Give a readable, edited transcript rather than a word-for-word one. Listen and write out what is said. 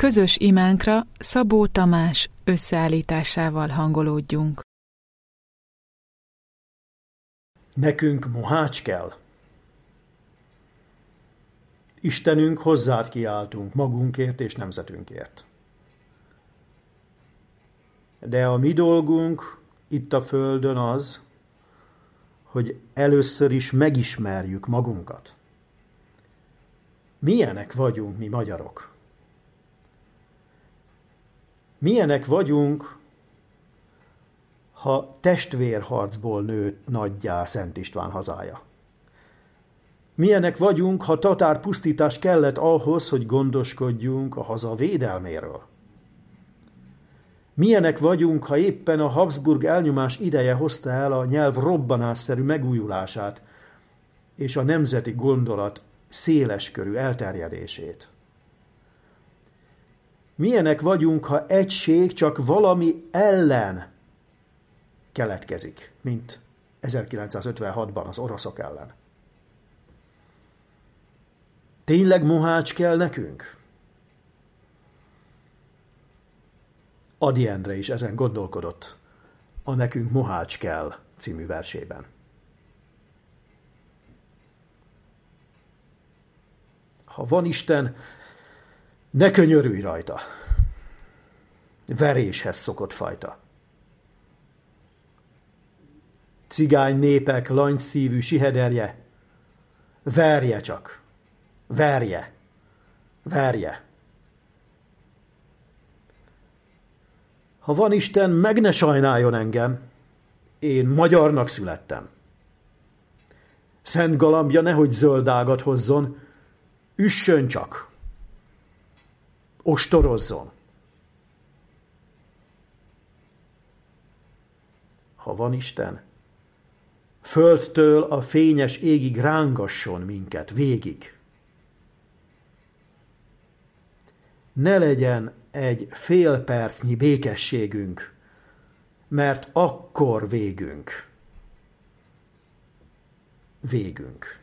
közös imánkra Szabó Tamás összeállításával hangolódjunk. Nekünk mohács kell. Istenünk, hozzád kiáltunk, magunkért és nemzetünkért. De a mi dolgunk itt a földön az, hogy először is megismerjük magunkat. Milyenek vagyunk mi magyarok? Milyenek vagyunk, ha testvérharcból nőtt nagyjá Szent István hazája? Milyenek vagyunk, ha tatár pusztítás kellett ahhoz, hogy gondoskodjunk a haza védelméről? Milyenek vagyunk, ha éppen a Habsburg elnyomás ideje hozta el a nyelv robbanásszerű megújulását és a nemzeti gondolat széleskörű elterjedését? Milyenek vagyunk, ha egység csak valami ellen keletkezik, mint 1956-ban az oroszok ellen? Tényleg mohács kell nekünk? Ady Endre is ezen gondolkodott a Nekünk mohács kell című versében. Ha van Isten, ne könyörülj rajta. Veréshez szokott fajta. Cigány népek langyszívű sihederje, verje csak, verje, verje. Ha van Isten, meg ne sajnáljon engem, én magyarnak születtem. Szent galambja nehogy zöld ágat hozzon, üssön csak, ostorozzon. Ha van Isten, földtől a fényes égig rángasson minket végig. Ne legyen egy fél percnyi békességünk, mert akkor végünk. Végünk.